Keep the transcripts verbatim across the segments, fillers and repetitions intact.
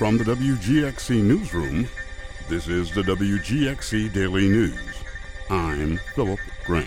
From the W G X C Newsroom, this is the W G X C Daily News. I'm Philip Grant.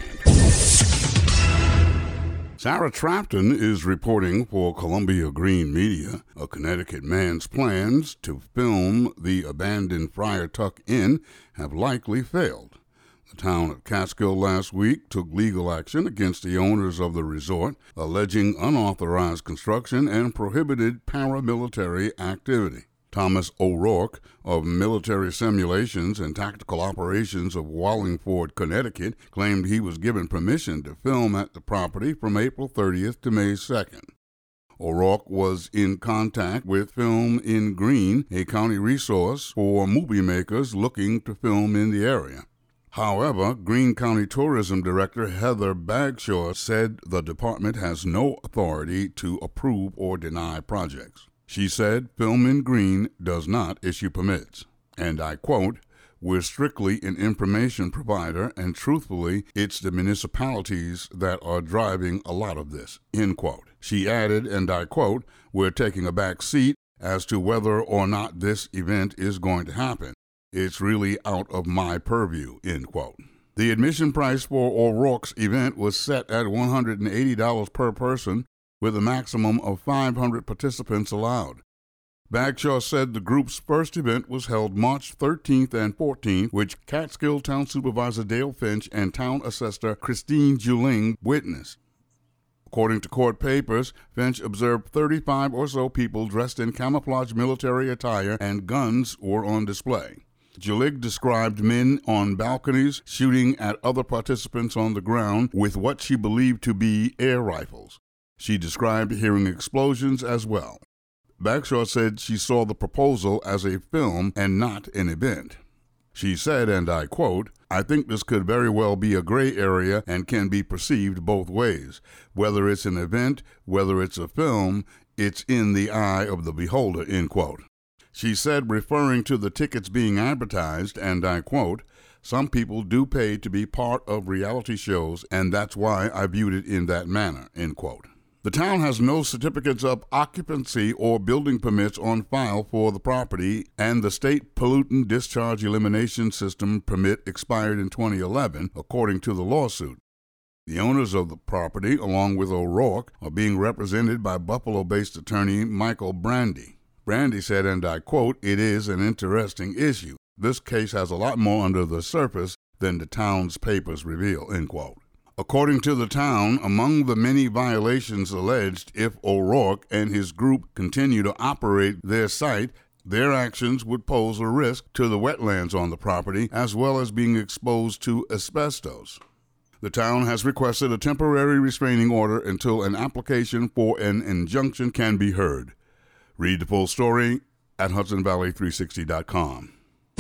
Sarah Trapton is reporting for Columbia Green Media. A Connecticut man's plans to film the abandoned Friar Tuck Inn have likely failed. The town of Catskill last week took legal action against the owners of the resort, alleging unauthorized construction and prohibited paramilitary activity. Thomas O'Rourke of Military Simulations and Tactical Operations of Wallingford, Connecticut, claimed he was given permission to film at the property from April thirtieth to May second. O'Rourke was in contact with Film in Green, a county resource for movie makers looking to film in the area. However, Greene County Tourism Director Heather Bagshaw said the department has no authority to approve or deny projects. She said Film in Green does not issue permits. And I quote, "We're strictly an information provider, and truthfully, it's the municipalities that are driving a lot of this," end quote. She added, and I quote, "We're taking a back seat as to whether or not this event is going to happen. It's really out of my purview," end quote. The admission price for O'Rourke's event was set at one hundred eighty dollars per person, with a maximum of five hundred participants allowed. Bagshaw said the group's first event was held March thirteenth and fourteenth, which Catskill Town Supervisor Dale Finch and Town Assessor Christine Juling witnessed. According to court papers, Finch observed thirty-five or so people dressed in camouflage military attire, and guns were on display. Julig described men on balconies shooting at other participants on the ground with what she believed to be air rifles. She described hearing explosions as well. Bagshaw said she saw the proposal as a film and not an event. She said, and I quote, "I think this could very well be a gray area and can be perceived both ways. Whether it's an event, whether it's a film, it's in the eye of the beholder," end quote. She said, referring to the tickets being advertised, and I quote, "Some people do pay to be part of reality shows, and that's why I viewed it in that manner," end quote. The town has no certificates of occupancy or building permits on file for the property, and the state pollutant discharge elimination system permit expired in twenty eleven, according to the lawsuit. The owners of the property, along with O'Rourke, are being represented by Buffalo-based attorney Michael Brandy. Brandy said, and I quote, "It is an interesting issue. This case has a lot more under the surface than the town's papers reveal," end quote. According to the town, among the many violations alleged, if O'Rourke and his group continue to operate their site, their actions would pose a risk to the wetlands on the property, as well as being exposed to asbestos. The town has requested a temporary restraining order until an application for an injunction can be heard. Read the full story at Hudson Valley three sixty dot com.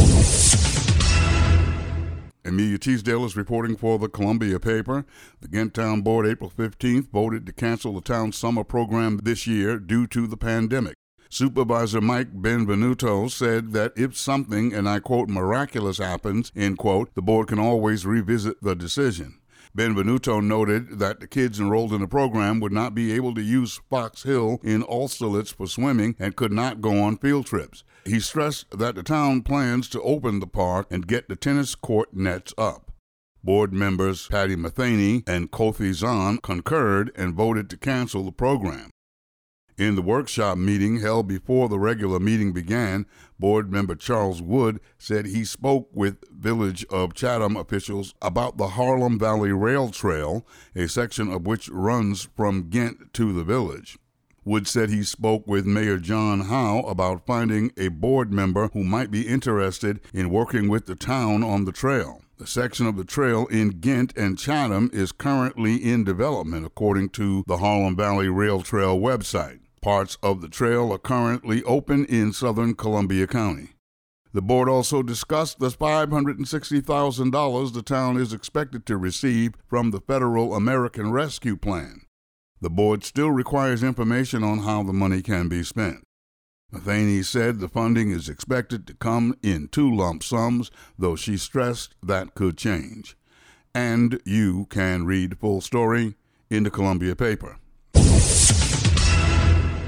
Amelia Teasdale is reporting for the Columbia paper. The Ghent Town Board April fifteenth voted to cancel the town's summer program this year due to the pandemic. Supervisor Mike Benvenuto said that if something, and I quote, "miraculous happens," end quote, the board can always revisit the decision. Benvenuto noted that the kids enrolled in the program would not be able to use Fox Hill in Austerlitz for swimming and could not go on field trips. He stressed that the town plans to open the park and get the tennis court nets up. Board members Patty Matheny and Kofi Zahn concurred and voted to cancel the program. In the workshop meeting held before the regular meeting began, board member Charles Wood said he spoke with Village of Chatham officials about the Harlem Valley Rail Trail, a section of which runs from Ghent to the village. Wood said he spoke with Mayor John Howe about finding a board member who might be interested in working with the town on the trail. The section of the trail in Ghent and Chatham is currently in development, according to the Harlem Valley Rail Trail website. Parts of the trail are currently open in southern Columbia County. The board also discussed the five hundred sixty thousand dollars the town is expected to receive from the Federal American Rescue Plan. The board still requires information on how the money can be spent. Matheny said the funding is expected to come in two lump sums, though she stressed that could change. And you can read the full story in the Columbia paper.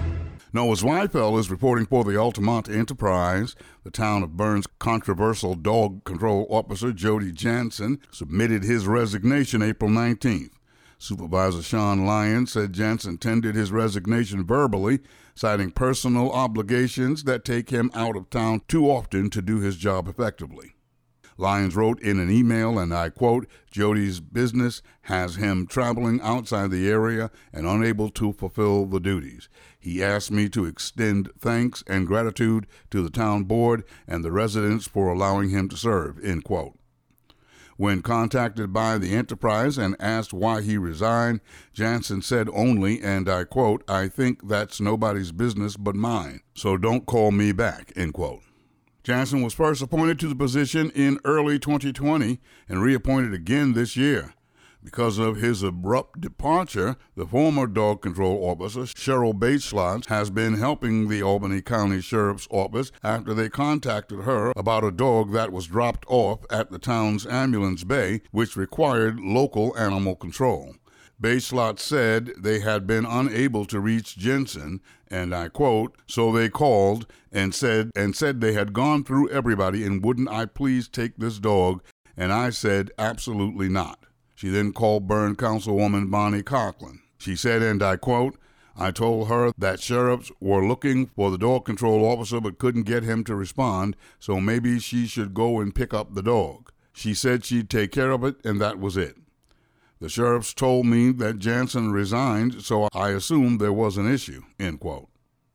Noah Zweifel is reporting for the Altamont Enterprise. The town of Bern's controversial dog control officer, Jody Jansen, submitted his resignation April nineteenth. Supervisor Sean Lyons said Jansen tendered his resignation verbally, citing personal obligations that take him out of town too often to do his job effectively. Lyons wrote in an email, and I quote, "Jody's business has him traveling outside the area and unable to fulfill the duties. He asked me to extend thanks and gratitude to the town board and the residents for allowing him to serve," end quote. When contacted by the Enterprise and asked why he resigned, Jansen said only, and I quote, "I think that's nobody's business but mine, so don't call me back," end quote. Jansen was first appointed to the position in early twenty twenty and reappointed again this year. Because of his abrupt departure, the former dog control officer, Cheryl Baitschlotz, has been helping the Albany County Sheriff's Office after they contacted her about a dog that was dropped off at the town's ambulance bay, which required local animal control. Baitschlotz said they had been unable to reach Jansen, and I quote, "So they called and said and said they had gone through everybody and wouldn't I please take this dog, and I said absolutely not." She then called Bern Councilwoman Bonnie Coughlin. She said, and I quote, "I told her that sheriffs were looking for the dog control officer but couldn't get him to respond, so maybe she should go and pick up the dog. She said she'd take care of it, and that was it. The sheriffs told me that Jansen resigned, so I assumed there was an issue," end quote.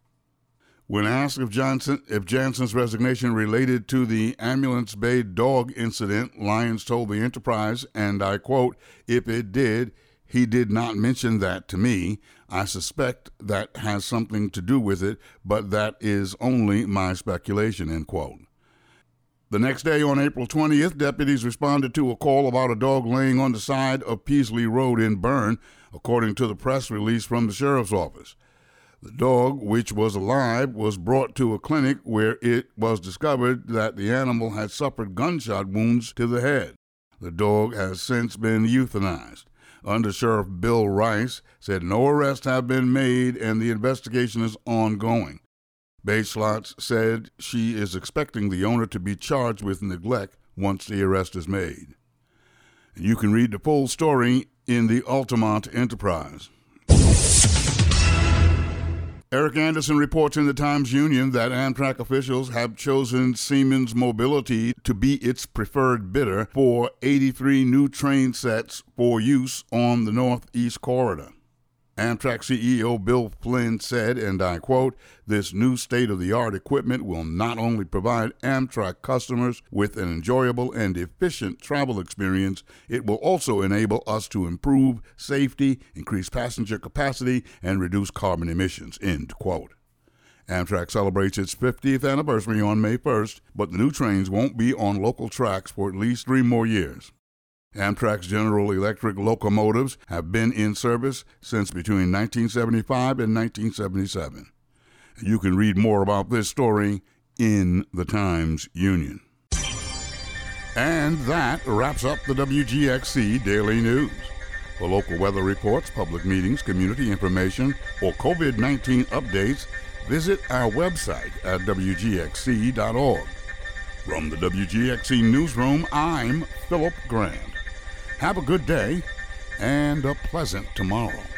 When asked if Johnson, if Jansen's resignation related to the ambulance bay dog incident, Lyons told the Enterprise, and I quote, "If it did, he did not mention that to me. I suspect that has something to do with it, but that is only my speculation," end quote. The next day, on April twentieth, deputies responded to a call about a dog laying on the side of Peasley Road in Bern, according to the press release from the sheriff's office. The dog, which was alive, was brought to a clinic where it was discovered that the animal had suffered gunshot wounds to the head. The dog has since been euthanized. Under Sheriff Bill Rice said no arrests have been made and the investigation is ongoing. Baitschlotz said she is expecting the owner to be charged with neglect once the arrest is made. You can read the full story in the Altamont Enterprise. Eric Anderson reports in the Times-Union that Amtrak officials have chosen Siemens Mobility to be its preferred bidder for eighty-three new train sets for use on the Northeast Corridor. Amtrak C E O Bill Flynn said, and I quote, "This new state-of-the-art equipment will not only provide Amtrak customers with an enjoyable and efficient travel experience, it will also enable us to improve safety, increase passenger capacity, and reduce carbon emissions," end quote. Amtrak celebrates its fiftieth anniversary on May first, but the new trains won't be on local tracks for at least three more years. Amtrak's General Electric locomotives have been in service since between nineteen seventy-five and nineteen seventy-seven. You can read more about this story in the Times-Union. And that wraps up the W G X C Daily News. For local weather reports, public meetings, community information, or COVID nineteen updates, visit our website at W G X C dot org. From the W G X C Newsroom, I'm Philip Grand. Have a good day and a pleasant tomorrow.